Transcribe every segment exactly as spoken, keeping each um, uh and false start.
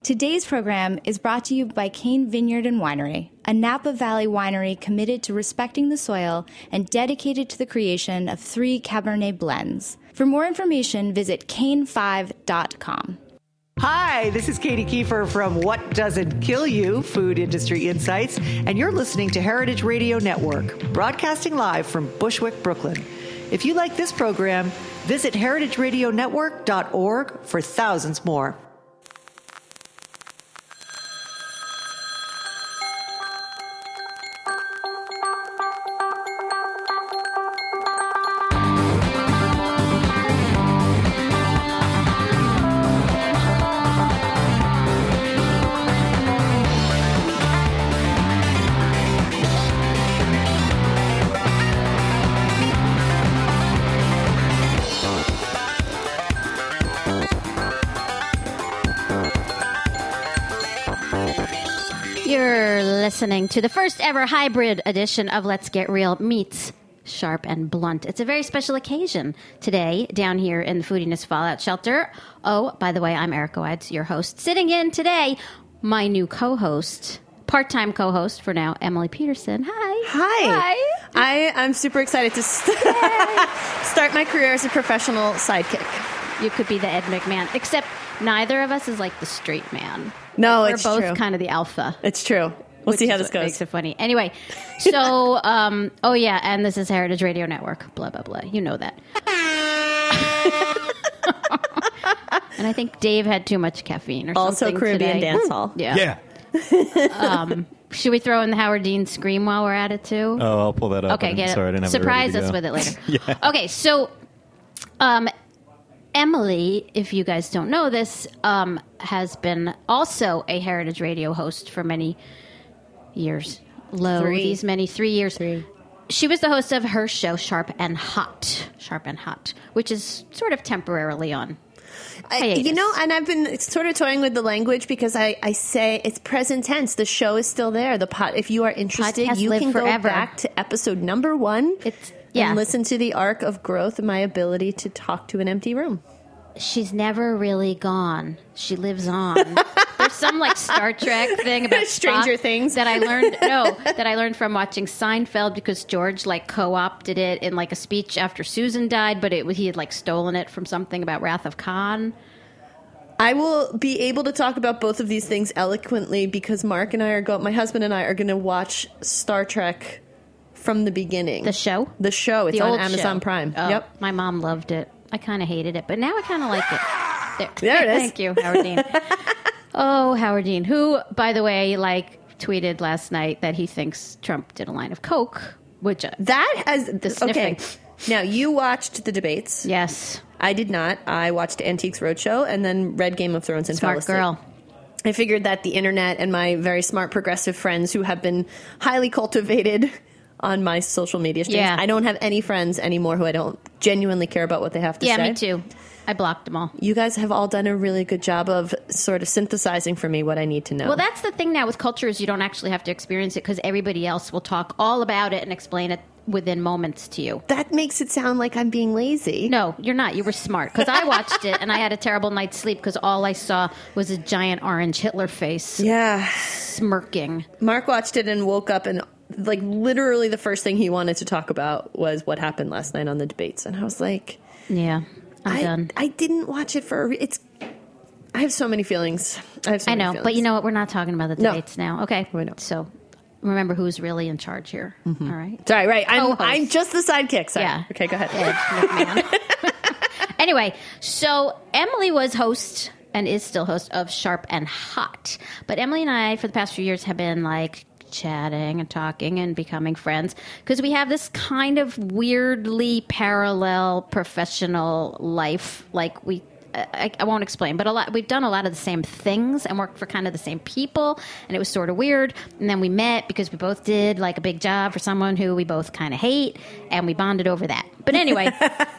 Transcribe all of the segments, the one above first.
Today's program is brought to you by Cane Vineyard and Winery, a Napa Valley winery committed to respecting the soil and dedicated to the creation of three Cabernet blends. For more information, visit cane five dot com. Hi, this is Katie Kiefer from What Doesn't Kill You, Food Industry Insights, and you're listening to Heritage Radio Network, broadcasting live from Bushwick, Brooklyn. If you like this program, visit heritage radio network dot org for thousands more. Listening to the first ever hybrid edition of Let's Get Real meets Sharp and Blunt. It's a very special occasion today down here in the Foodiness Fallout Shelter. Oh, by the way, I'm Erica Wides, your host. Sitting in today, my new co-host, part-time co-host for now, Emily Peterson. Hi. Hi. Hi. I, I'm super excited to st- start my career as a professional sidekick. You could be the Ed McMahon, except neither of us is like the straight man. No, We're it's both true. kind of the alpha. It's true. We'll see how this goes. Makes it funny. Anyway, so, um, oh yeah, and this is Heritage Radio Network, blah, blah, blah. You know that. And I think Dave had too much caffeine or also something Caribbean today. dance hall. Yeah. Yeah. um, should we throw in the Howard Dean scream while we're at it, too? Oh, I'll pull that up. Okay, I'm get sorry, it. I didn't have Surprise it ready to us go. with it later. Yeah. Okay, so um, Emily, if you guys don't know this, um, has been also a Heritage Radio host for many years. Low, Three. these many, three years. Three. She was the host of her show, Sharp and Hot. Sharp and Hot, which is sort of temporarily on I, hiatus. you know, and I've been sort of toying with the language because I, I say it's present tense. The show is still there. The pot. If you are interested, Podcasts you live can forever. go back to episode number one. It's yeah. And listen to the arc of growth and my ability to talk to an empty room. She's never really gone. She lives on. There's some like Star Trek thing about Stranger Spock Things that I learned. No, that I learned from watching Seinfeld because George like co-opted it in like a speech after Susan died, but it he had like stolen it from something about Wrath of Khan. I will be able to talk about both of these things eloquently because Mark and I are going. My husband and I are going to watch Star Trek from the beginning. The show, the show. It's the on old Amazon show. Prime. Oh, Yep. My mom loved it. I kind of hated it, but now I kind of like it. There, There it is. Thank you, Howard Dean. Oh, Howard Dean, who, by the way, like tweeted last night that he thinks Trump did a line of coke, which uh, That has The sniffing. okay. Now you watched the debates. yes, I did not. I watched Antiques Roadshow and then read Game of Thrones and fell smart asleep. girl. I figured that the internet and my very smart progressive friends who have been highly cultivated on my social media streams. Yeah. I don't have any friends anymore who I don't genuinely care about what they have to Yeah, say. me too. I blocked them all. You guys have all done a really good job of sort of synthesizing for me what I need to know. Well, that's the thing now with culture is you don't actually have to experience it because everybody else will talk all about it and explain it within moments to you. that makes it sound like I'm being lazy. No, you're not. You were smart because I watched it and I had a terrible night's sleep because all I saw was a giant orange Hitler face Yeah. smirking. Mark watched it and woke up and like literally the first thing he wanted to talk about was what happened last night on the debates. And I was like, Yeah, I'm I, done. I didn't watch it for a re- it's I have so many feelings. I have so I many know, feelings. but you know what? We're not talking about the No. debates now. Okay, I know. so remember who's really in charge here. Mm-hmm. All right. Sorry, right. I'm Co-host. I'm just the sidekick. Sorry. Yeah. Okay, go ahead. Ed McMahon. Anyway, so Emily was host and is still host of Sharp and Hot. But Emily and I, for the past few years, have been like chatting and talking and becoming friends because we have this kind of weirdly parallel professional life. Like we I, I won't explain, but a lot we've done a lot of the same things and worked for kind of the same people, and it was sort of weird. And then we met because we both did like a big job for someone who we both kind of hate, and we bonded over that. But anyway,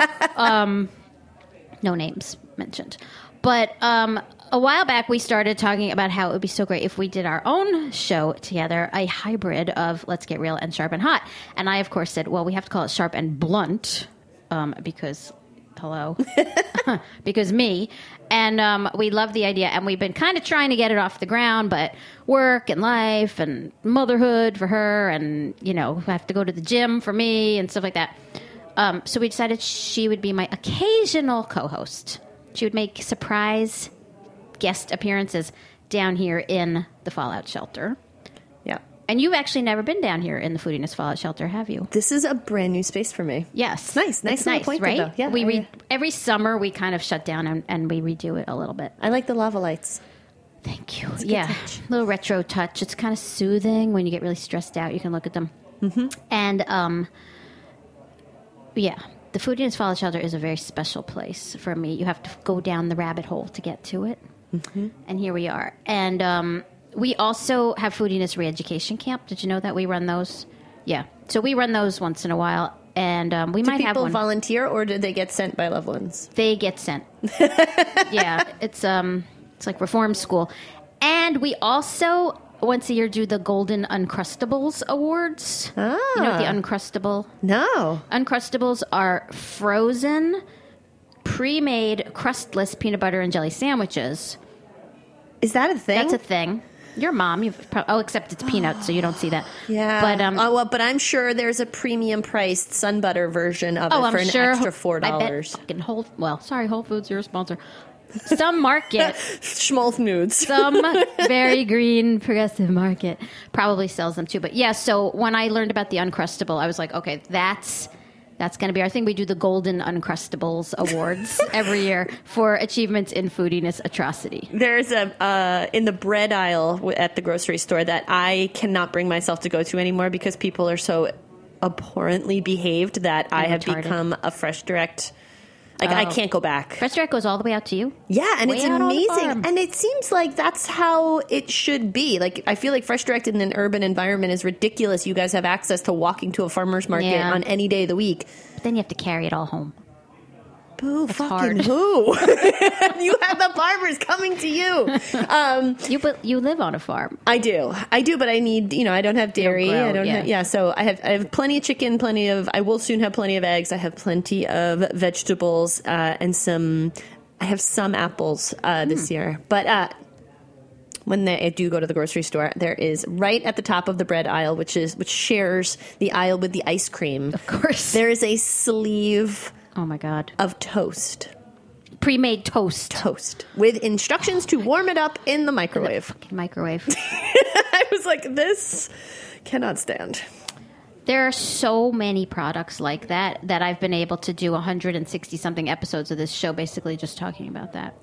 um, no names mentioned. But um, a while back, we started talking about how it would be so great if we did our own show together, a hybrid of Let's Get Real and Sharp and Hot. And I, of course, said, well, we have to call it Sharp and Blunt um, because hello, because me, and um, we love the idea, and we've been kind of trying to get it off the ground, but work and life and motherhood for her, and, you know, I have to go to the gym for me and stuff like that. Um, so we decided she would be my occasional co-host. She would make surprise guest appearances down here in the Fallout Shelter. Yeah. And you've actually never been down here in the Foodiness Fallout Shelter, have you? This is a brand new space for me. Yes. It's nice. Nice it's little nice, point right? though. Yeah. We oh, re- yeah. Every summer we kind of shut down and, and we redo it a little bit. I like the lava lights. Thank you. a good Yeah. touch. Little retro touch. It's kind of soothing when you get really stressed out. You can look at them. Mm-hmm. And, um, yeah, the Foodiness Fallout Shelter is a very special place for me. You have to go down the rabbit hole to get to it. Mm-hmm. And here we are. And um, we also have Foodiness Re-Education Camp. Did you know that we run those? Yeah. So we run those once in a while. And um, we Do might have people one. volunteer, or do they get sent by loved ones? They get sent. Yeah, it's um, it's like reform school, and we also once a year do the Golden Uncrustables Awards. Ah. You know what the Uncrustable? No. Uncrustables are frozen, pre-made, crustless peanut butter and jelly sandwiches. Is that a thing? That's a thing. Your mom, you've pro- oh, except it's peanuts, so you don't see that. Yeah. but um, oh, well, but I'm sure there's a premium priced sun butter version of oh, it for I'm an sure extra four dollars. I bet fucking Whole. Well, sorry, Whole Foods, you're a sponsor. Some market. Schmolth nudes. Some very green progressive market probably sells them too. But yeah, so when I learned about the Uncrustable, I was like, okay, that's that's going to be our thing. We do the Golden Uncrustables Awards every year for achievements in foodiness atrocity. There's a uh, in the bread aisle w- at the grocery store that I cannot bring myself to go to anymore because people are so abhorrently behaved that I have retarded. become a Fresh Direct. Like I Oh. can't go back. Fresh Direct goes all the way out to you. Yeah, and Way it's out on the amazing. farm. And it seems like that's how it should be. Like I feel like Fresh Direct in an urban environment is ridiculous. You guys have access to walking to a farmer's market Yeah. on any day of the week. But then you have to carry it all home. Boo, That's fucking hard. who? You have the farmers coming to you. Um, You but you live on a farm. I do, I do, but I need, you know, I don't have dairy. grow, I don't, yeah. have, yeah. So I have, I have plenty of chicken, plenty of. I will soon have plenty of eggs. I have plenty of vegetables uh, and some. I have some apples uh, this Hmm. year, but uh, when they, I do go to the grocery store, there is right at the top of the bread aisle, which is which shares the aisle with the ice cream. Of course. There is a sleeve Oh my god. of toast. Pre-made toast. Toast with instructions to warm it up in the microwave. Fucking microwave. I was like, this cannot stand. There are so many products like that that I've been able to do one hundred sixty something episodes of this show basically just talking about that.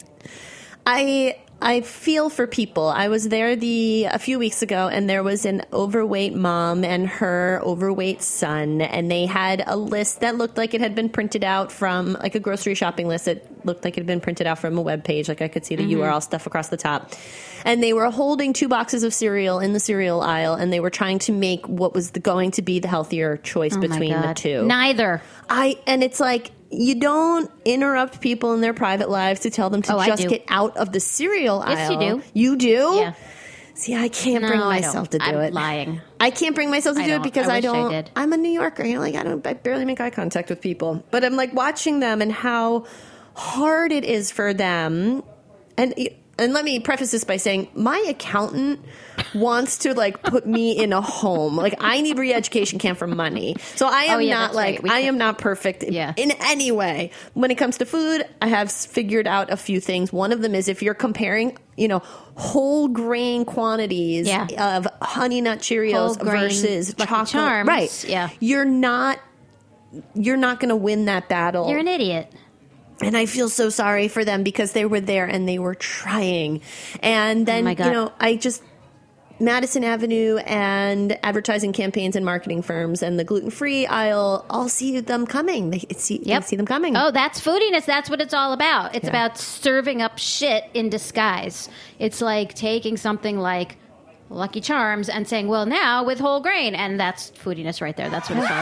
I I feel for people. I was there the a few weeks ago, and there was an overweight mom and her overweight son, and they had a list that looked like it had been printed out from like a grocery shopping list. It looked like it had been printed out from a web page. Like I could see the Mm-hmm. U R L stuff across the top. And they were holding two boxes of cereal in the cereal aisle, and they were trying to make what was the, going to be the healthier choice Oh my between the God. two. Neither. I and it's like you don't interrupt people in their private lives to tell them to Oh, I just do. get out of the cereal Yes, you aisle. do. You do? Yeah. See, I can't No, bring I myself don't. to do I'm it. lying. I can't bring myself to I do it don't. because I I, wish I don't. did. I'm a New Yorker. You know, like I don't. I barely make eye contact with people. But I'm like watching them and how hard it is for them. And and let me preface this by saying my accountant wants to like put me in a home. Like I need re-education camp for money. So I am Oh, yeah, not that's like right. We I could- am not perfect in, Yeah. in any way. When it comes to food, I have s- figured out a few things. One of them is if you're comparing, you know, whole grain quantities Yeah. of Honey Nut Cheerios Whole grain versus Lucky chocolate, Charms, right? yeah. You're not you're not going to win that battle. You're an idiot. And I feel so sorry for them because they were there and they were trying. And then, Oh my God. you know, I just, Madison Avenue and advertising campaigns and marketing firms and the gluten-free aisle all see them coming. They see, Yep. they see them coming. Oh, that's foodiness. That's what it's all about. It's Yeah. about serving up shit in disguise. It's like taking something like Lucky Charms and saying, well, now with whole grain. And that's foodiness right there. That's what it's all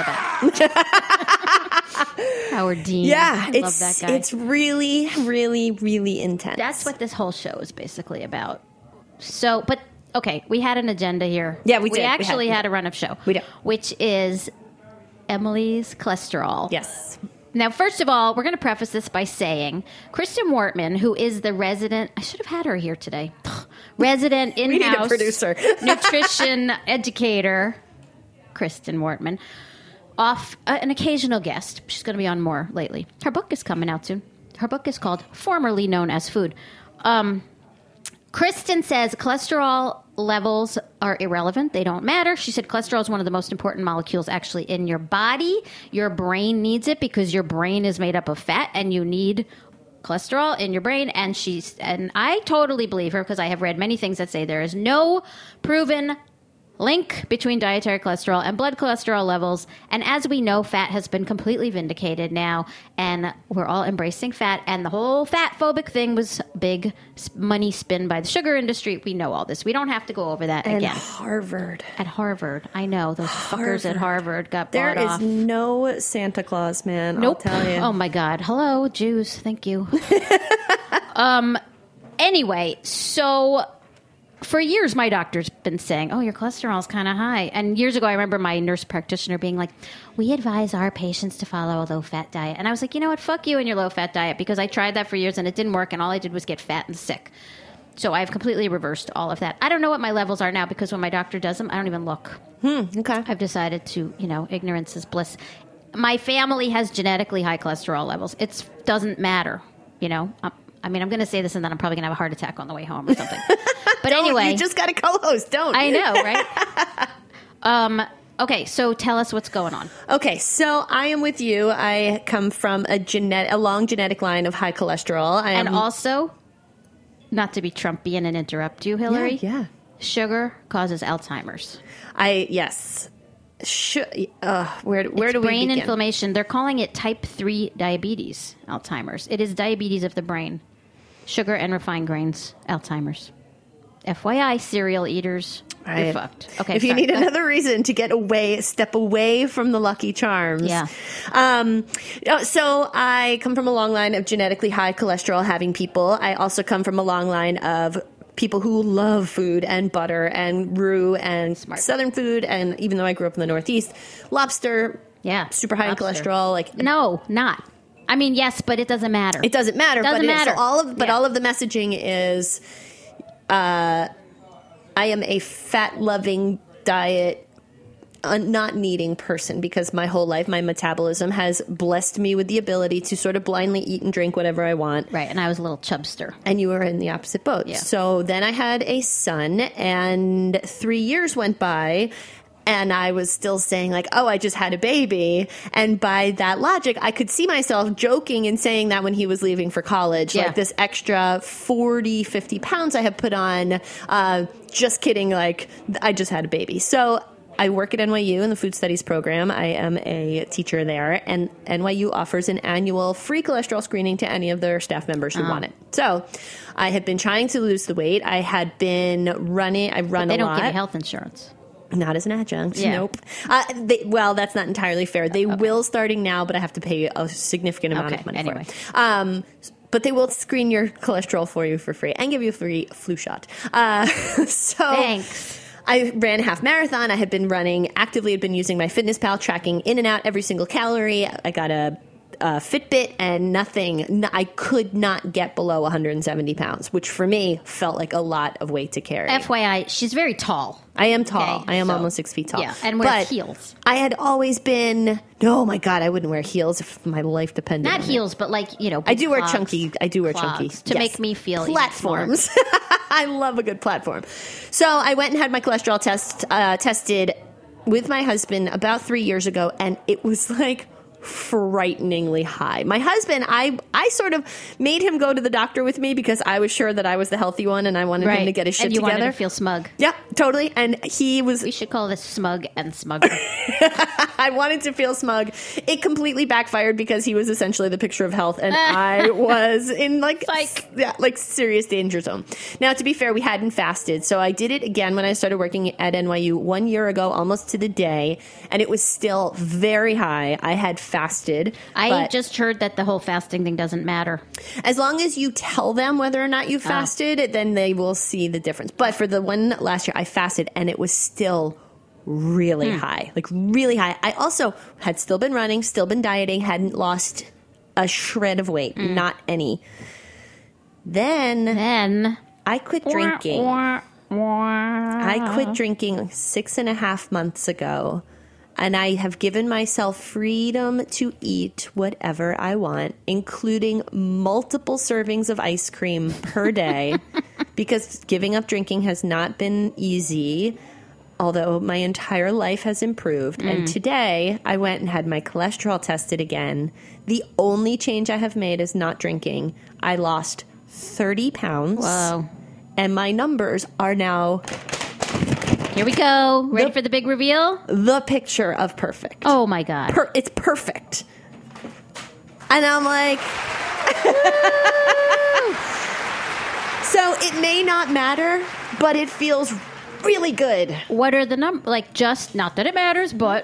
about. Howard Dean. Yeah, I it's love that guy. it's really, really, really intense. That's what this whole show is basically about. So, but okay, we had an agenda here. Yeah, we did. We We actually had- had, a run of show. We did. Which is Emily's cholesterol. Yes. Now, first of all, we're going to preface this by saying Kristen Wortman, who is the resident, I should have had her here today, resident We need a in-house producer. nutrition educator, Kristen Wortman, off uh, an occasional guest. She's going to be on more lately. Her book is coming out soon. Her book is called Formerly Known as Food. Um, Kristen says cholesterol levels are irrelevant. They don't matter. She said cholesterol is one of the most important molecules actually in your body. Your brain needs it because your brain is made up of fat and you need cholesterol in your brain. And she's, and I totally believe her because I have read many things that say there is no proven link between dietary cholesterol and blood cholesterol levels. And as we know, fat has been completely vindicated now, and we're all embracing fat. And the whole fat phobic thing was big money spin by the sugar industry. We know all this. We don't have to go over that And again. Harvard. At Harvard. I know. Those fuckers at Harvard got There bought is off. no Santa Claus, man. Nope. I'll tell you. Oh my God. Hello, Jews. Thank you. um. Anyway, so for years, my doctor's been saying, oh, your cholesterol's kind of high. And years ago, I remember my nurse practitioner being like, we advise our patients to follow a low-fat diet. And I was like, you know what? Fuck you and your low-fat diet, because I tried that for years and it didn't work, and all I did was get fat and sick. So I've completely reversed all of that. I don't know what my levels are now, because when my doctor does them, I don't even look. Hmm, okay. I've decided to, you know, ignorance is bliss. My family has genetically high cholesterol levels. It doesn't matter, you know. Um, I mean, I'm going to say this and then I'm probably going to have a heart attack on the way home or something. But Don't, anyway. you just got a co-host. Don't. I know, right? um, okay, so tell us what's going on. Okay, so I am with you. I come from a genet- a long genetic line of high cholesterol. I And am, also, not to be Trumpian and interrupt you, Hillary. Yeah, yeah. Sugar causes Alzheimer's. I yes. Sh- uh, where where It's do we brain begin? inflammation. They're calling it type three diabetes, Alzheimer's. It is diabetes of the brain. Sugar and refined grains, Alzheimer's. F Y I, cereal eaters, Right. you're fucked. Okay, if you sorry. need another reason to get away, step away from the Lucky Charms. Yeah. Um, uh, so I come from a long line of genetically high cholesterol having people. I also come from a long line of people who love food and butter and roux and Smart. Southern food. And even though I grew up in the Northeast, lobster, Yeah, super high lobster. in cholesterol. Like No, not. I mean, yes, but it doesn't matter. It doesn't matter. Doesn't but it- matter. so all of, but Yeah. all of the messaging is, uh, I am a fat-loving diet, uh, not needing person, because my whole life, my metabolism has blessed me with the ability to sort of blindly eat and drink whatever I want. Right, and I was a little chubster. And you were in the opposite boat. Yeah. So then I had a son, and three years went by. And I was still saying like, oh, I just had a baby. And by that logic, I could see myself joking and saying that when he was leaving for college, Yeah. like this extra forty, fifty pounds I have put on. Uh, just kidding. Like I just had a baby. So I work at N Y U in the food studies program. I am a teacher there, and N Y U offers an annual free cholesterol screening to any of their staff members who want it. So I had been trying to lose the weight. I had been running. I run They a don't lot. give you health insurance. Not as an adjunct. Yeah. Nope. Uh, they, well, that's not entirely fair. They will starting now, but I have to pay a significant amount Okay, of money anyway. for it. Um, but they will screen your cholesterol for you for free and give you a free flu shot. Uh, so Thanks. I ran a half marathon. I had been running actively, had been using my Fitness Pal, tracking in and out every single calorie. I got a, a Fitbit, and nothing, n- I could not get below one hundred seventy pounds, which for me felt like a lot of weight to carry. F Y I, she's very tall. I am tall. Okay, I am so- almost six feet tall. Yeah, and wears But heels. I had always been. Oh my god, I wouldn't wear heels if my life depended. Not on heels, but like, you know, I big do wear clogs. chunky. I do wear Clogs, chunky to Yes. make me feel even smaller. platforms. I love a good platform. So I went and had my cholesterol test uh, tested with my husband about three years ago, and it was like frighteningly high. My husband, I I sort of made him go to the doctor with me because I was sure that I was the healthy one, and I wanted Right. him to get his shit and you together. wanted to feel smug. Yeah, totally. And he was. We should call this smug and smugger. I wanted to feel smug. It completely backfired because he was essentially the picture of health, and I was in like Psych. yeah, like serious danger zone. Now, to be fair, we hadn't fasted, so I did it again when I started working at N Y U one year ago, almost to the day, and it was still very high. I had fasted. I but just heard that the whole fasting thing doesn't matter. as long as you tell them whether or not you fasted, then they will see the difference. But for the one last year, I fasted, and it was still really high, like really high. I also had still been running, still been dieting, hadn't lost a shred of weight, Mm. not any. Then Then I quit drinking. I quit drinking six and a half months ago, and I have given myself freedom to eat whatever I want, including multiple servings of ice cream per day, because giving up drinking has not been easy, although my entire life has improved. Mm. And today I went and had my cholesterol tested again. The only change I have made is not drinking. I lost thirty pounds. Whoa. And my numbers are now Here we go. Ready The- for the big reveal? the picture of perfect. Oh my God. Per- it's perfect. And I'm like, so it may not matter, but it feels really good. What are the numbers? Like, just, not that it matters, but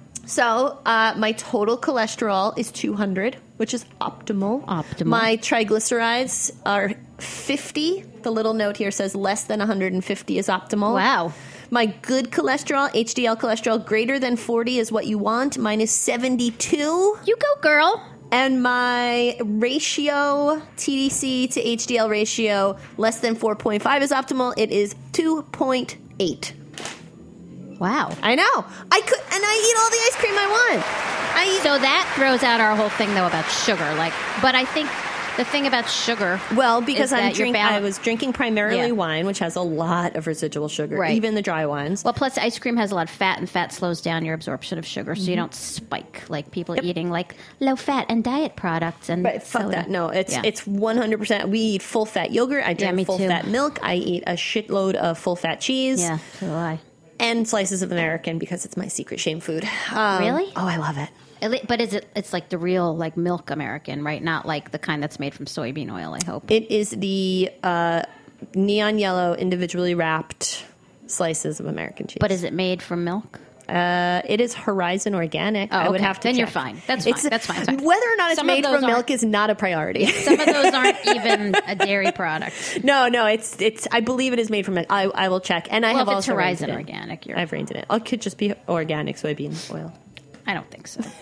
So uh, my total cholesterol is two hundred, which is optimal. Optimal. My triglycerides are fifty. The little note here says less than one hundred fifty is optimal. wow. My good cholesterol, H D L cholesterol, greater than forty is what you want. Mine is seventy-two. You go, girl. And my ratio, T D C to H D L ratio, less than four point five is optimal. It is two point eight. Wow. I know. I could, and I eat all the ice cream I want. I eat, So that throws out our whole thing, though, about sugar. Like, but I think the thing about sugar, well, because is I'm that you're drink, bal- I was drinking primarily Yeah. wine, which has a lot of residual sugar, Right. even the dry wines. well, plus ice cream has a lot of fat, and fat slows down your absorption of sugar, so you don't spike like people eating like low fat and diet products. And But fuck soda. that. No, it's Yeah. it's one hundred percent. We eat full fat yogurt. I drink me full too. fat milk. I eat a shitload of full fat cheese. Yeah, so do I. And slices of American because it's my secret shame food. Um, Really? Oh, I love it. At lea- But is it? It's like the real like milk American, right? Not like the kind that's made from soybean oil. I hope. It is the uh, neon yellow, individually wrapped slices of American cheese. But is it made from milk? Uh, it is Horizon Organic. Oh, I would okay. have to Then you're check. fine. That's fine. It's- That's fine. That's fine. Whether or not it's Some of made those from milk aren't- is not a priority. Some of those aren't even a dairy product. no, no, it's it's. I believe it is made from milk. I, I will check. And I Well, have if it's also Horizon reined it in. Organic, you're, I've reined it in. It could just be organic soybean oil. I don't think so.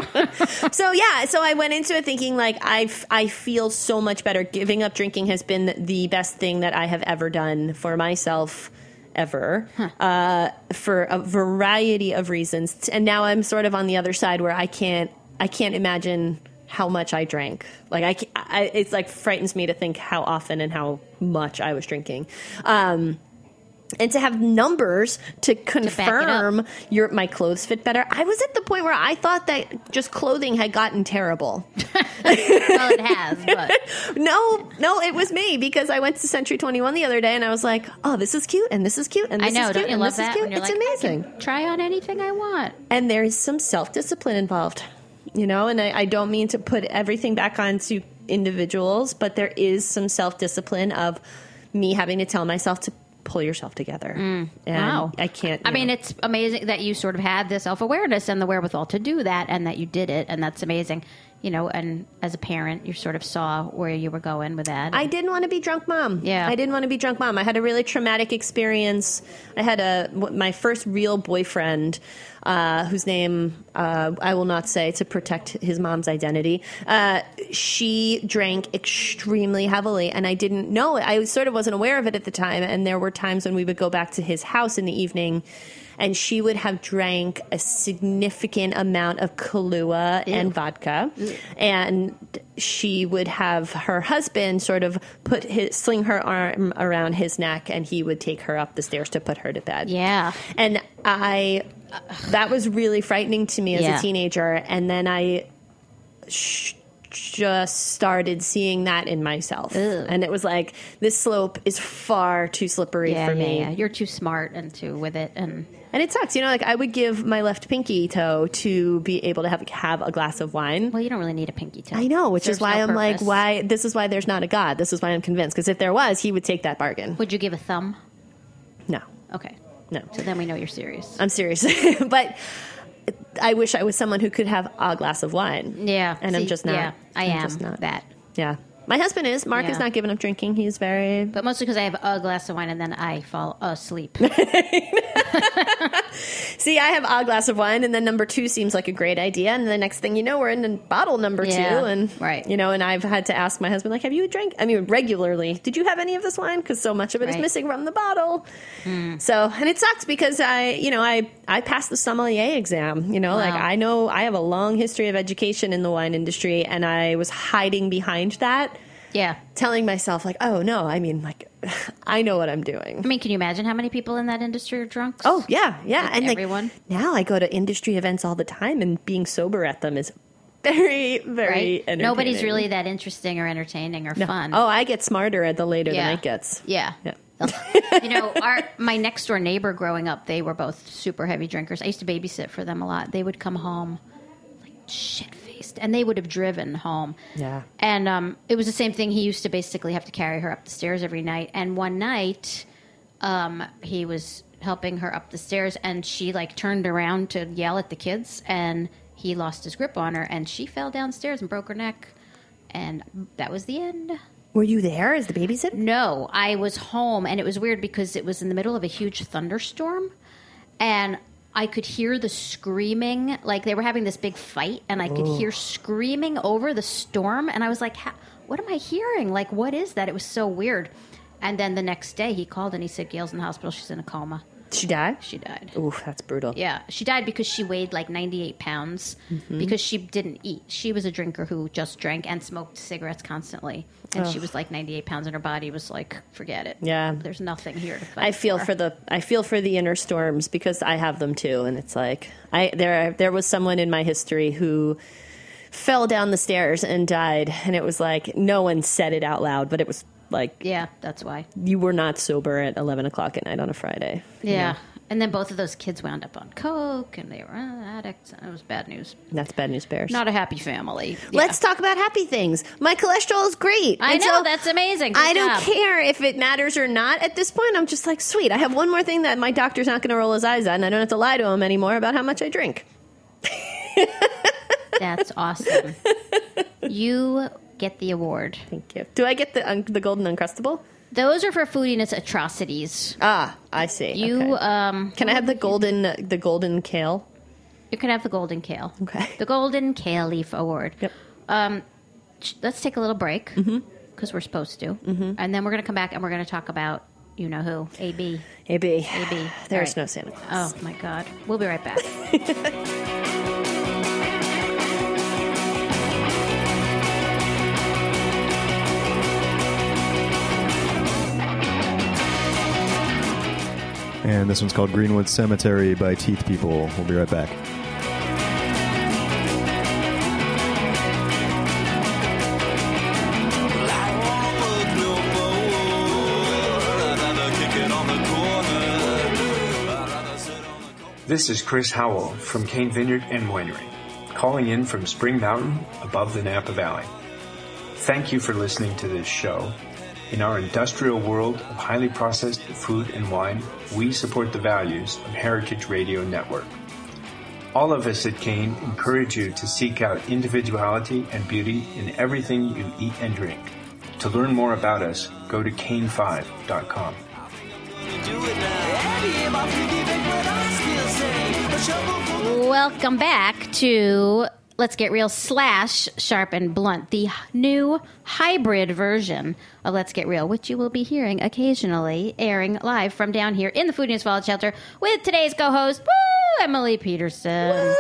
So yeah, so I went into it thinking like I f- I feel so much better. Giving up drinking has been the best thing that I have ever done for myself ever, uh, for a variety of reasons. And now I'm sort of on the other side where I can't I can't imagine how much I drank. Like I, ca- I it's like frightens me to think how often and how much I was drinking. Um, and to have numbers to confirm your my clothes fit better. I was at the point where I thought that just clothing had gotten terrible. Well, it has, but No, no, it was me because I went to Century twenty-one the other day and I was like, "Oh, this is cute and this is cute and I this know. is Don't cute you and love this that? is cute." When you're It's like, I amazing. can try on anything I want. And there is some self-discipline involved, you know, and I, I don't mean to put everything back onto individuals, but there is some self-discipline of me having to tell myself to pull yourself together. And Wow. I can't. I you mean, know. it's amazing that you sort of had the self awareness and the wherewithal to do that, and that you did it, and that's amazing. You know, and as a parent, you sort of saw where you were going with that. I didn't want to be drunk mom. Yeah. I didn't want to be drunk mom. I had a really traumatic experience. I had a my first real boyfriend, uh, whose name uh, I will not say to protect his mom's identity. Uh, she drank extremely heavily, and I didn't know it. I sort of wasn't aware of it at the time. And there were times when we would go back to his house in the evening, and she would have drank a significant amount of Kahlua and vodka. And she would have her husband sort of put his, sling her arm around his neck, and he would take her up the stairs to put her to bed. Yeah. And I, that was really frightening to me as Yeah. a teenager. And then I sh- just started seeing that in myself. Ugh. And it was like, this slope is far too slippery yeah, for yeah, me. yeah. You're too smart and too with it, and And it sucks, you know. Like I would give my left pinky toe to be able to have have a glass of wine. well, you don't really need a pinky toe. I know, which Serves is why no I'm like, purpose. why? This is why there's not a God. This is why I'm convinced. Because if there was, he would take that bargain. Would you give a thumb? No, Okay. no, So then we know you're serious. I'm serious. But I wish I was someone who could have a glass of wine. Yeah. and I'm see, just not. Yeah, I I'm am just not. that. Yeah, my husband is. Mark Yeah. is not giving up drinking. He's very. But mostly because I have a glass of wine and then I fall asleep. See, I have a glass of wine, and then number two seems like a great idea. And the next thing you know, we're in bottle number Yeah, two. And, right. you know, and I've had to ask my husband, like, have you drank? I mean, regularly, did you have any of this wine? Because so much of it is Right. missing from the bottle. Mm. So, and it sucks because I, you know, I, I passed the sommelier exam. You know, Wow. like I know I have a long history of education in the wine industry, and I was hiding behind that. Yeah. Telling myself, like, oh, no, I mean, like, I know what I'm doing. I mean, can you imagine how many people in that industry are drunks? Oh, yeah, yeah. Like and everyone? Like, now I go to industry events all the time, and being sober at them is very, very right? entertaining. Nobody's really that interesting or entertaining or No. fun. Oh, I get smarter at the later yeah. the night gets. Yeah. Yeah. You know, our my next door neighbor growing up, they were both super heavy drinkers. I used to babysit for them a lot. They would come home like shit faced, and they would have driven home. Yeah. And um, it was the same thing. He used to basically have to carry her up the stairs every night. And one night, um, he was helping her up the stairs, and she like turned around to yell at the kids, and he lost his grip on her, and she fell downstairs and broke her neck, and that was the end. Were you there as the babysitter? No, I was home, and it was weird because it was in the middle of a huge thunderstorm, and I could hear the screaming, like they were having this big fight, and I could Oh. hear screaming over the storm, and I was like, "Ha- what am I hearing? Like, what is that?" It was so weird. And then the next day, he called, and he said, "Gail's in the hospital. She's in a coma." She died? She died. Oof, that's brutal. Yeah, she died because she weighed like ninety-eight pounds Mm-hmm. because she didn't eat. She was a drinker who just drank and smoked cigarettes constantly. And she was like ninety-eight pounds, and her body was like, forget it. Yeah. There's nothing here to fight I feel for the I feel for the inner storms because I have them too, and it's like I there there was someone in my history who fell down the stairs and died, and it was like no one said it out loud, but it was like Yeah, that's why. you were not sober at eleven o'clock at night on a Friday. Yeah. And then both of those kids wound up on coke, and they were uh, addicts. And it was bad news. That's bad news bears. Not a happy family. Yeah. Let's talk about happy things. My cholesterol is great. I And know, so that's amazing. Good I don't job. care if it matters or not. At this point, I'm just like, sweet. I have one more thing that my doctor's not going to roll his eyes at, and I don't have to lie to him anymore about how much I drink. That's awesome. You get the award. Thank you. Do I get the un- the golden uncrustable? Those are for foodiness atrocities. Ah, I see. You Okay. um, Can I have the golden the golden kale? you can have the golden kale. Okay. The golden kale leaf award. Yep. Um, sh- let's take a little break because we're supposed to, mm-hmm. and then we're going to come back and we're going to talk about you know who A B. A B. A B. There's All right. no Santa Claus. Oh my God. We'll be right back. And this one's called Greenwood Cemetery by Teeth People. We'll be right back. This is Chris Howell from Cane Vineyard and Winery, calling in from Spring Mountain above the Napa Valley. Thank you for listening to this show. In our industrial world of highly processed food and wine, we support the values of Heritage Radio Network. All of us at Cane encourage you to seek out individuality and beauty in everything you eat and drink. To learn more about us, go to cane five dot com. Welcome back to Let's Get Real slash Sharp and Blunt, the new hybrid version of Let's Get Real, which you will be hearing occasionally airing live from down here in the Foodiness Fallout Shelter with today's co-host, woo, Emily Peterson.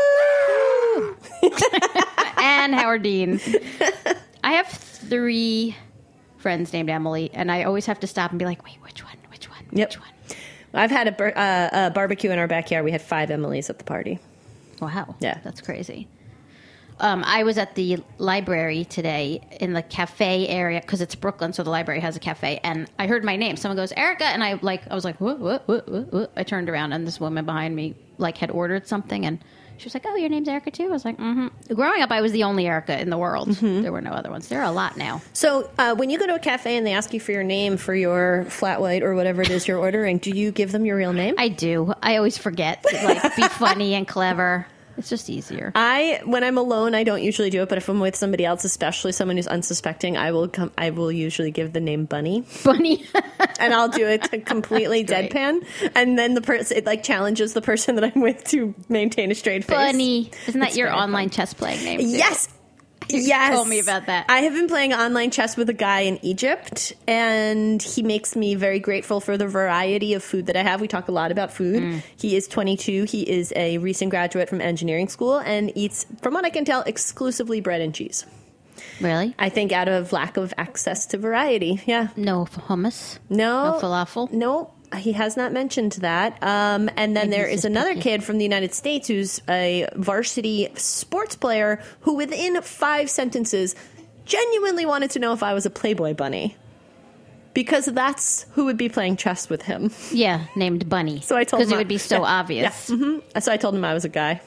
And Howard Dean. I have three friends named Emily, and I always have to stop and be like, wait, which one, which one, Yep. which one? I've had a, bar- uh, a barbecue in our backyard. We had five Emilys at the party. Wow. Yeah. That's crazy. Um, I was at the library today in the cafe area because it's Brooklyn, so the library has a cafe. And I heard my name. Someone goes, Erica, and I like I was like, what, what, what, what, what? I turned around, and this woman behind me like had ordered something, and she was like, "Oh, your name's Erica too?" I was like, "Mm-hmm." Growing up, I was the only Erica in the world. Mm-hmm. There were no other ones. There are a lot now. So uh, when you go to a cafe and they ask you for your name for your flat white or whatever it is you're ordering, do you give them your real name? I do. I always forget to like be funny and clever. It's just easier. I when I'm alone, I don't usually do it. But if I'm with somebody else, especially someone who's unsuspecting, I will come. I will usually give the name Bunny, Bunny. and I'll do it to completely That's great. deadpan. And then the person it like challenges the person that I'm with to maintain a straight face. Bunny. Isn't that It's your very online fun. chess playing name? too? Yes. Yes. told me about that. I have been playing online chess with a guy in Egypt, and he makes me very grateful for the variety of food that I have. We talk a lot about food. Mm. He is twenty-two. He is a recent graduate from engineering school and eats, from what I can tell, exclusively bread and cheese. Really? I think out of lack of access to variety. Yeah. No hummus? No. No falafel? No. He has not mentioned that. Um, and then Maybe there he's is just another picky. kid from the United States who's a varsity sports player who, within five sentences, genuinely wanted to know if I was a Playboy bunny. Because that's who would be playing chess with him. Yeah, named Bunny. So I told him Because it I- would be so yeah, obvious. Yeah. hmm So I told him I was a guy.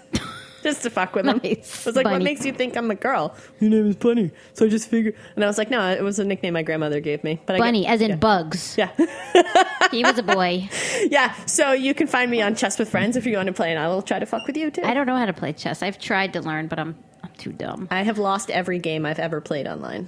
Just to fuck with him. Nice. I was like, what Bunny. makes you think I'm a girl? Your name is Bunny. So I just figured. And I was like, no, it was a nickname my grandmother gave me. But I Bunny, get- as in yeah. bugs. Yeah. He was a boy. Yeah, so you can find me on Chess with Friends if you want to play, and I will try to fuck with you too. I don't know how to play chess. I've tried to learn, but I'm I'm too dumb. I have lost every game I've ever played online.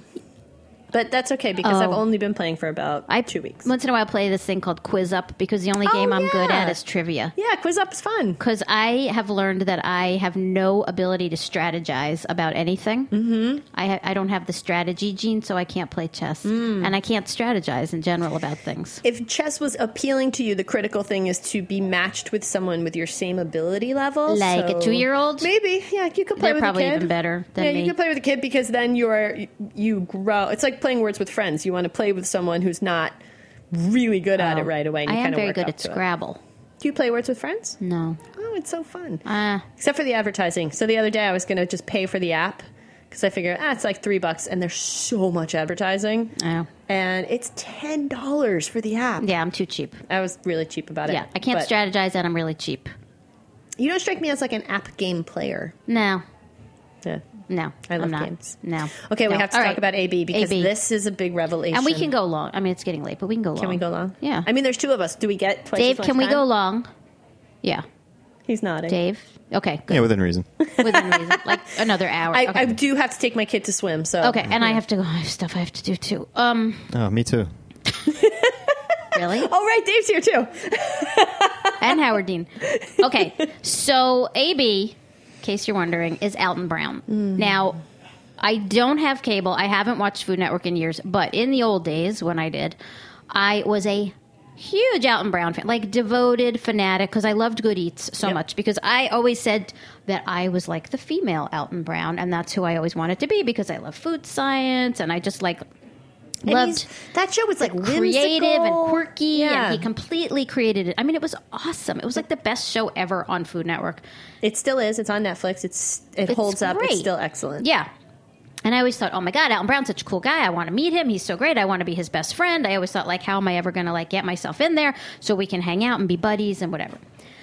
But that's okay because Oh. I've only been playing for about I two weeks. Once in a while play this thing called Quiz Up because the only Oh, game I'm good yeah. at is trivia. Yeah, Quiz Up is fun. Because I have learned that I have no ability to strategize about anything. Mm-hmm. I ha- I don't have the strategy gene, so I can't play chess, Mm. and I can't strategize in general about things. If chess was appealing to you, the critical thing is to be matched with someone with your same ability level. Like a so- two-year-old? Maybe, yeah, you could play They're with probably a kid. even better than yeah, me. you could play with a kid because then you're you grow. It's like playing Words with Friends. You want to play with someone who's not really good at it right away. And I you am kinda very work good up at to it. Scrabble. Do you play Words with Friends? No. Oh, it's so fun. Ah. Except for the advertising. So the other day I was going to just pay for the app because I figured, ah, it's like three bucks and there's so much advertising. Oh. And it's ten dollars for the app. Yeah, I'm too cheap. I was really cheap about it. Yeah, I can't But strategize, and I'm really cheap. You don't strike me as like an app game player. No. Yeah. No, I love I'm not. games. No. Okay, we No. have to All talk right. about A B because A B. this is a big revelation. And we can go long. I mean, it's getting late, but we can go long. Can we go long? Yeah. I mean, there's two of us. Do we get twice Dave, as much can we time? go long? Yeah. He's nodding. Dave? Okay, good. Yeah, within reason. Within reason. Like another hour. I, okay. I do have to take my kid to swim, so okay, and I have to go. I have stuff I have to do too. Um, Oh, me too. really? Oh, right, Dave's here too. And Howard Dean. Okay, so A B, in case you're wondering, is Alton Brown. Mm. Now, I don't have cable. I haven't watched Food Network in years, but in the old days when I did, I was a huge Alton Brown fan, like devoted fanatic, because I loved Good Eats so Yep. much. Because I always said that I was like the female Alton Brown, and that's who I always wanted to be because I love food science and I just like And loved he's- that show was like creative and whimsical. quirky, Yeah. and he completely created it. I mean, it was awesome. It was like the best show ever on Food Network. It still is. It's on Netflix. It's it It's holds up. It's great. still excellent. Yeah. And I always thought, oh my God, Alton Brown's such a cool guy. I want to meet him. He's so great. I want to be his best friend. I always thought, like, how am I ever going to like get myself in there so we can hang out and be buddies and whatever.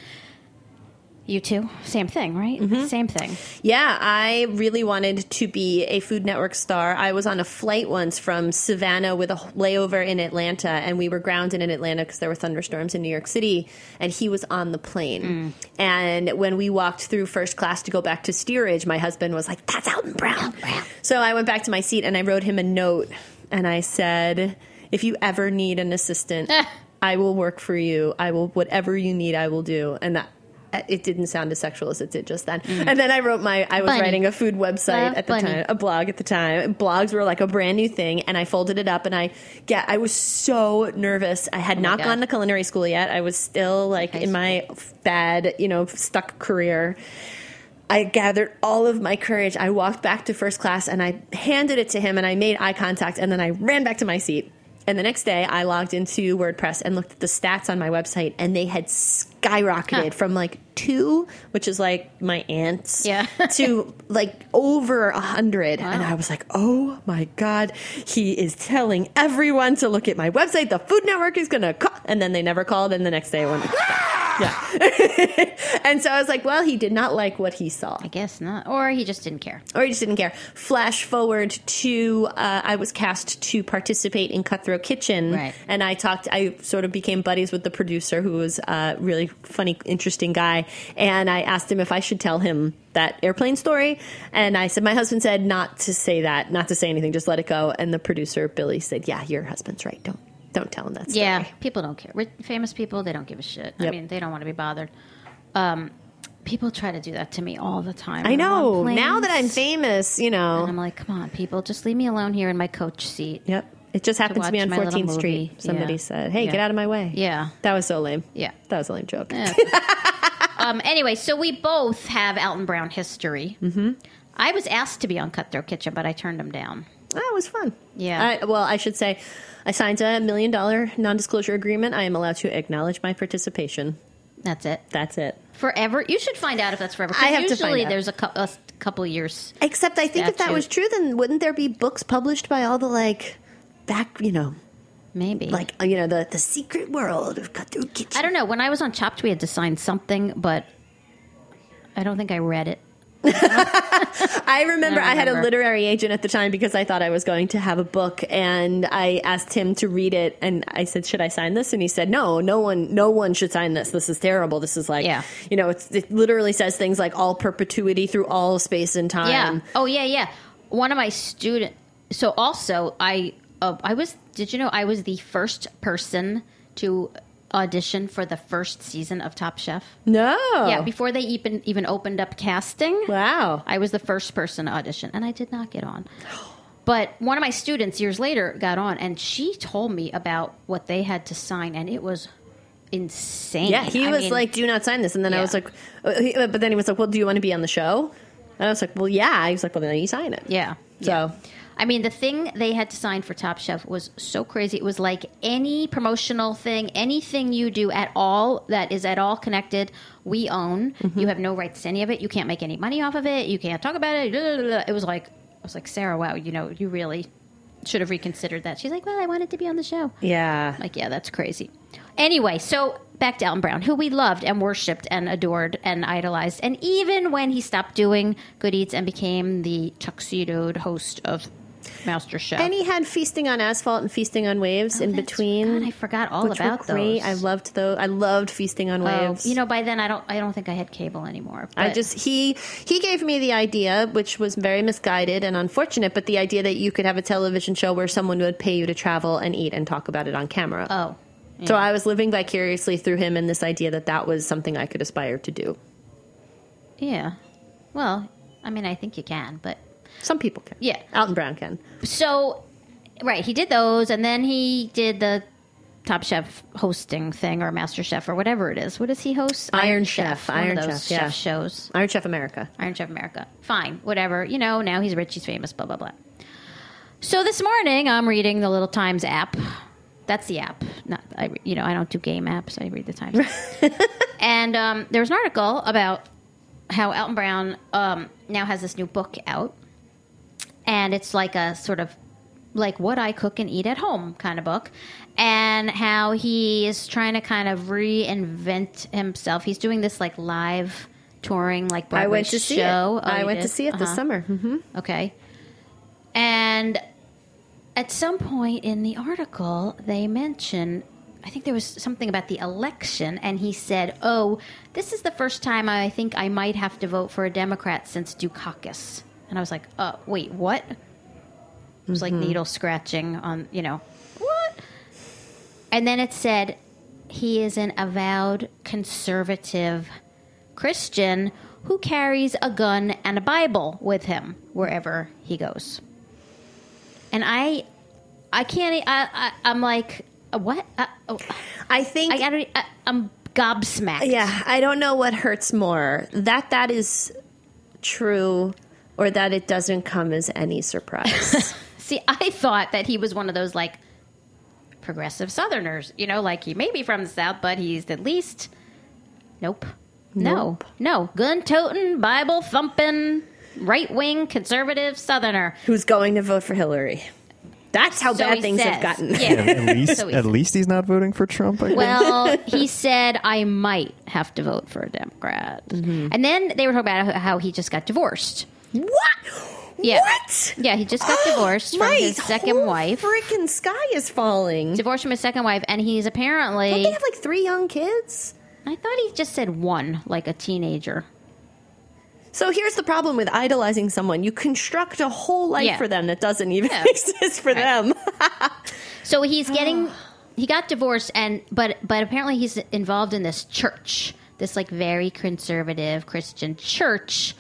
You too? Same thing, right? Mm-hmm. Same thing. Yeah, I really wanted to be a Food Network star. I was on a flight once from Savannah with a layover in Atlanta, and we were grounded in Atlanta because there were thunderstorms in New York City, and he was on the plane. And when we walked through first class to go back to steerage, my husband was like, that's Alton Brown. So I went back to my seat, and I wrote him a note, and I said, if you ever need an assistant, I will work for you. I will, whatever you need, I will do. And that, it didn't sound as sexual as it did just then. And then I wrote my, I was Bunny. writing a food website Love at the Bunny. time, a blog at the time. Blogs were like a brand new thing, and I folded it up, and I get, I was so nervous. I had Oh my not God. gone to culinary school yet. I was still like High in my bad, you know, stuck career. I gathered all of my courage. I walked back to first class, and I handed it to him, and I made eye contact, and then I ran back to my seat. And the next day, I logged into WordPress and looked at the stats on my website, and they had skyrocketed Huh. from like two, which is like my aunt's, Yeah. to like over a hundred. And I was like, oh my God, he is telling everyone to look at my website. The Food Network is going to call. And then they never called, and the next day I went, Yeah. And so I was like, well, he did not like what he saw. I guess not. Or he just didn't care. Or he just didn't care. Flash forward to, uh, I was cast to participate in Cutthroat Kitchen. Right. And I talked, I sort of became buddies with the producer, who was a really funny, interesting guy. And I asked him if I should tell him that airplane story. And I said, my husband said not to say that, not to say anything, just let it go. And the producer, Billy, said, yeah, your husband's right. Don't. Don't tell him that story. Yeah, people don't care. Rich, famous people, they don't give a shit. Yep. I mean, they don't want to be bothered. Um, people try to do that to me all the time. I know. I'm on Now that I'm planes, famous, you know. and I'm like, come on, people, just leave me alone here in my coach seat. Yep. It just happened to, watch me on my little fourteenth Street. movie. Somebody Yeah. said, hey, Yeah. get out of my way. Yeah. That was so lame. Yeah. That was a lame joke. Yeah. um, anyway, so we both have Alton Brown history. Mm-hmm. I was asked to be on Cutthroat Kitchen, but I turned him down. That was fun. Yeah. I, well, I should say, I signed a million dollar non disclosure agreement. I am allowed to acknowledge my participation. That's it. That's it. Forever. You should find out if that's forever. 'cause I have to usually find out. there's a, cou- a couple years. Except I think if that Statute. was true, then wouldn't there be books published by all the, like, back, you know, Maybe. like, you know, the, the secret world of Cutthroat Kitchen? I don't know. When I was on Chopped, we had to sign something, but I don't think I read it. I remember I, I had a remember. literary agent at the time because I thought I was going to have a book, and I asked him to read it, and I said, should I sign this? And he said, no, no one, no one should sign this. This is terrible. This is like, Yeah. you know, it's, it literally says things like all perpetuity through all space and time. Yeah. Oh, yeah, yeah. One of my student. So also, I uh, I was. Did you know I was the first person to audition for the first season of Top Chef? No. Yeah, before they even even opened up casting. Wow. I was the first person to audition, and I did not get on. But one of my students years later got on, and she told me about what they had to sign, and it was insane. Yeah, he I was mean, like, do not sign this. And then I Yeah. was like, uh, he- but then he was like, well, do you want to be on the show? And I was like, well, yeah. He was like, well, then you sign it. yeah. So. yeah. I mean, the thing they had to sign for Top Chef was so crazy. It was like any promotional thing, anything you do at all that is at all connected, we own. Mm-hmm. You have no rights to any of it. You can't make any money off of it. You can't talk about it. Blah, blah, blah. It was like, I was like, Sarah, wow, you know, you really should have reconsidered that. She's like, well, I wanted to be on the show. Yeah. Like, yeah, that's crazy. Anyway, so back to Alton Brown, who we loved and worshipped and adored and idolized. And even when he stopped doing Good Eats and became the tuxedoed host of Master Chef. And he had Feasting on Asphalt and Feasting on Waves Oh, in that's- between. God, I forgot all which about were great. those. I loved those. I loved Feasting on Oh, Waves. you know, by then I don't I don't think I had cable anymore. I but- just he he gave me the idea, which was very misguided and unfortunate, but the idea that you could have a television show where someone would pay you to travel and eat and talk about it on camera. Oh. So I was living vicariously through him and this idea that that was something I could aspire to do. Yeah. Well, I mean, I think you can, but Some people can. Yeah. Alton Brown can. so right, he did those and then he did the Top Chef hosting thing or Master Chef or whatever it is. What does he host? Iron Chef. One Iron of those Chef, yeah. chef shows. Iron Chef America. Iron Chef America. Fine, whatever. You know, now he's rich, he's famous, blah, blah, blah. So this morning, I'm reading the Little Times app. That's the app. Not, I, you know, I don't do game apps. I read the Times. And um, there was an article about how Alton Brown um, now has this new book out. And it's like a sort of like what I cook and eat at home kind of book. And how he is trying to kind of reinvent himself. He's doing this like live touring, like Broadway I went to see show. it. Oh, I you went to did? see it this Uh-huh. summer. hmm Okay. And at some point in the article, they mention, I think there was something about the election, and he said, oh, this is the first time I think I might have to vote for a Democrat since Dukakis. And I was like, uh, wait, what? It was like needle scratching on, you know, what? And then it said he is an avowed conservative Christian who carries a gun and a Bible with him wherever he goes. And I, I can't. I, I I'm like, uh, what? Uh, oh, I think I gotta. I, I'm gobsmacked. Yeah, I don't know what hurts more. That that is true or that it doesn't come as any surprise. See, I thought that he was one of those like progressive Southerners. You know, like he may be from the South, but he's at least. Nope. Nope. No. No. Gun toting, Bible thumping, right wing conservative Southerner. Who's going to vote for Hillary? That's how So bad he things have says. gotten. Yeah. At least, So he at said. least he's not voting for Trump. I guess. Well, he said, I might have to vote for a Democrat. Mm-hmm. And then they were talking about how he just got divorced. What? Yeah. What? Yeah, he just got divorced from My his second whole wife. Freaking sky is falling. Divorced from his second wife, and he's apparently. Don't they have like three young kids? I thought he just said one, like a teenager. So here's the problem with idolizing someone. You construct a whole life Yeah. for them that doesn't even Yeah. exist for Right. them. So he's getting. He got divorced, and but but apparently he's involved in this church, this like very conservative Christian church,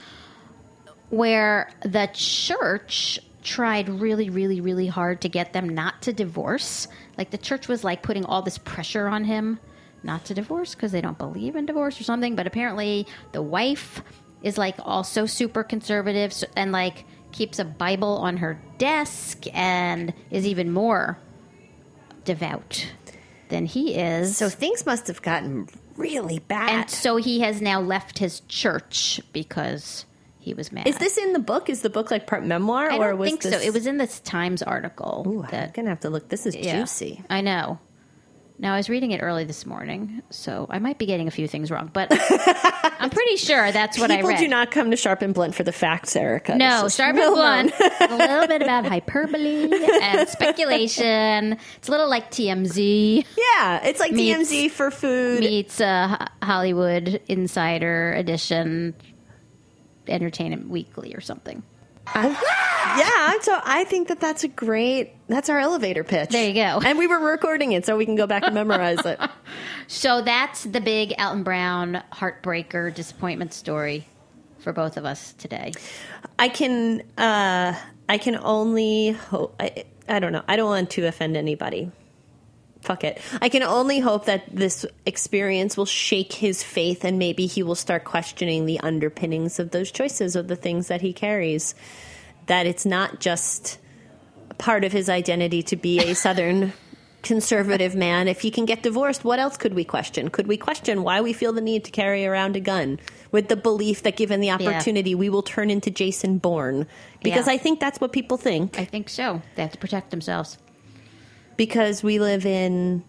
where the church tried really, really, really hard to get them not to divorce. Like the church was like putting all this pressure on him not to divorce because they don't believe in divorce or something. But apparently the wife is like also super conservative so- and like keeps a Bible on her desk and is even more devout than he is. So things must have gotten really bad. And so he has now left his church because he was mad. Is this in the book? Is the book like part memoir? I or don't was think this... so. It was in this Times article. Ooh, I'm that, going to have to look. This is yeah, juicy. I know. Now, I was reading it early this morning, so I might be getting a few things wrong, but I'm pretty sure that's what People I read. do not come to Sharp and Blunt for the facts, Erica. No, This is Sharp well and known. Blunt. A little bit about hyperbole and speculation. It's a little like T M Z Yeah, it's like Meets- T M Z for food. meets uh, Hollywood Insider Edition, Entertainment Weekly or something. Yeah, so I think that that's a great, that's our elevator pitch. There you go. And we were recording it so we can go back and memorize it. So that's the big Alton Brown heartbreaker disappointment story for both of us today. I can, uh, I can only hope, I, I don't know, I don't want to offend anybody. Fuck it. I can only hope that this experience will shake his faith and maybe he will start questioning the underpinnings of those choices, of the things that he carries. That it's not just part of his identity to be a Southern conservative man. If he can get divorced, what else could we question? Could we question why we feel the need to carry around a gun with the belief that given the opportunity, we will turn into Jason Bourne? Because Yeah. I think that's what people think. I think so. They have to protect themselves. Because we live in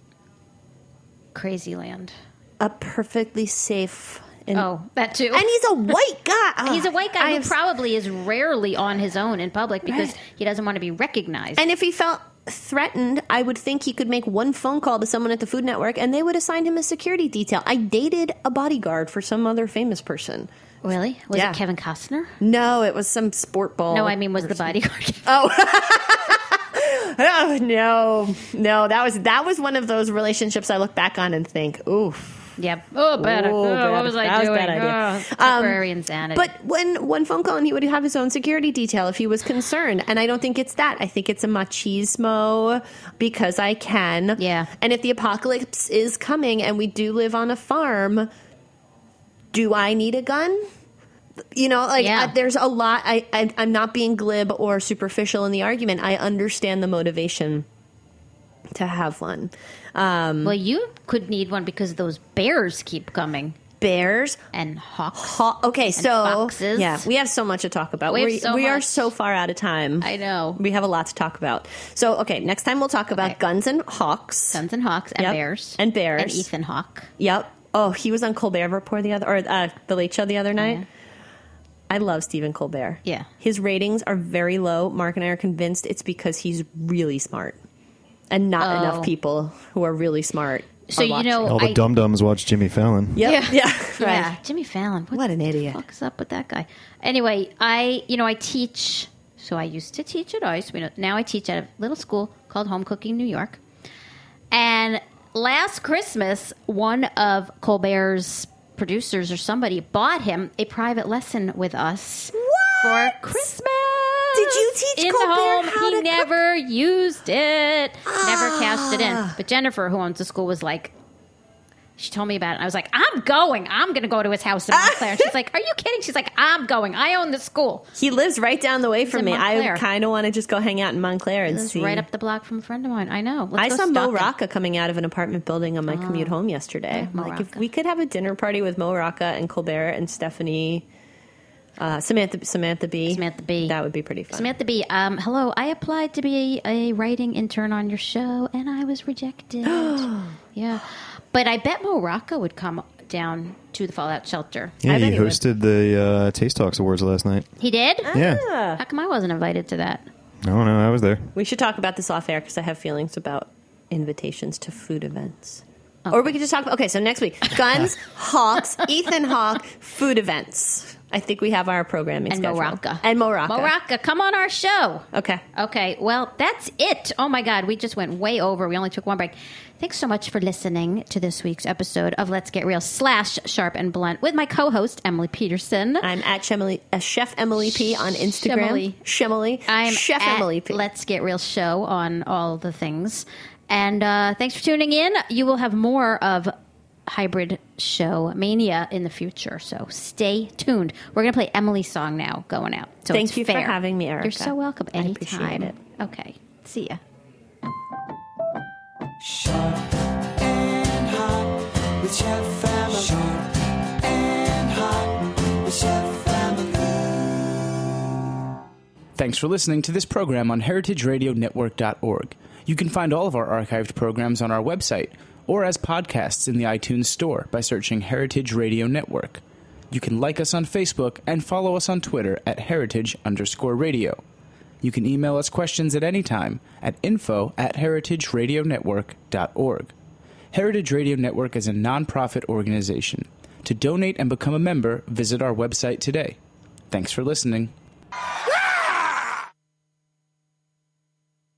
Crazy land. a perfectly safe... And, Oh, that too. and he's a white guy. Oh, He's a white guy I who have- probably is rarely on his own in public because Right. he doesn't want to be recognized. And if he felt threatened, I would think he could make one phone call to someone at the Food Network and they would assign him a security detail. I dated a bodyguard for some other famous person. Really? Was Yeah. it Kevin Costner? No, it was some sport ball. No, I mean, was the bodyguard? Oh no, no, that was that was one of those relationships I look back on and think, oof. Yep. Oh, bad. Oh, Oh, bad. what was I That was doing? bad idea. Oh, temporary insanity. But when one phone call and he would have his own security detail if he was concerned. And I don't think it's that. I think it's a machismo because I can. Yeah. And if the apocalypse is coming and we do live on a farm, do I need a gun? You know, like Yeah. I, there's a lot. I, I I'm not being glib or superficial in the argument. I understand the motivation to have one. Um, well, you could need one because those bears keep coming bears. and hawks. Ho- okay, so foxes. yeah, we have so much to talk about. We have We, so we are much. so far out of time. I know. We have a lot to talk about. So, okay, next time we'll talk about Okay. guns and hawks. Guns and hawks and Yep. bears. And bears. And Ethan Hawke. Yep. Oh, he was on Colbert Report the other, or uh, the Late Show the other night. Yeah. I love Stephen Colbert. Yeah. His ratings are very low. Mark and I are convinced it's because he's really smart. And not Oh. enough people who are really smart. So, are you watching. know, All the I- dum dums watch Jimmy Fallon. Yep. Yeah. Yeah. Right. Yeah, Jimmy Fallon. What, What an idiot. the fuck's up with that guy? Anyway, I, you know, I teach. So I used to teach at ICE. We know, now I teach at a little school called Home Cooking New York. And last Christmas, one of Colbert's producers or somebody bought him a private lesson with us for Christmas. Did you teach in Colbert the home? how He to cook? never used it. Never cashed it in. But Jennifer, who owns the school, was like, she told me about it. I was like, I'm going. I'm going to go to his house in Montclair. And she's like, are you kidding? She's like, I'm going. I own the school. He lives right down the way from in me. I Montclair. kind of want to just go hang out in Montclair and This is see. right up the block from a friend of mine. I know. Let's I go saw stalk Mo him. Rocca coming out of an apartment building on my commute home yesterday. Mo Like if Rocca. we could have a dinner party with Mo Rocca and Colbert and Stephanie. Uh, Samantha Samantha B. Samantha B. That would be pretty fun. Samantha B. Um, hello. I applied to be a, a writing intern on your show, and I was rejected. Yeah. But I bet Mo Rocca would come down to the Fallout Shelter. Yeah, I bet he he would. hosted the uh, Taste Talks Awards last night. He did? Yeah. How come I wasn't invited to that? No, no, I was there. We should talk about this off air because I have feelings about invitations to food events. Oh. Or we could just talk about, okay, so next week, Guns, Hawks, Ethan Hawke, food events. I think we have our programming And schedule. Mo Rocca. And Mo Rocca. Mo Rocca, come on our show. Okay. Okay, well, that's it. Oh, my God, we just went way over. We only took one break. Thanks so much for listening to this week's episode of Let's Get Real slash Sharp and Blunt with my co-host, Emily Peterson. I'm at Shemily, uh, Chef Emily P on Instagram. Shemily. Shemily. I'm Chef at Emily P. Let's Get Real Show on all the things. And uh, thanks for tuning in. You will have more of Hybrid Show Mania in the future, so stay tuned. We're going to play Emily's song now going out. So Thank it's you fair. for having me, Erica. You're so welcome. I Anytime. appreciate it. Okay. See ya. Sharp and hot with Chef Family. Sharp and hot with Chef Family. Thanks for listening to this program on heritage radio network dot org. You can find all of our archived programs on our website or as podcasts in the iTunes Store by searching Heritage Radio Network. You can like us on Facebook and follow us on Twitter at heritage underscore radio. You can email us questions at any time at info at heritage radio network dot org. Heritage Radio Network is a nonprofit organization. To donate and become a member, visit our website today. Thanks for listening.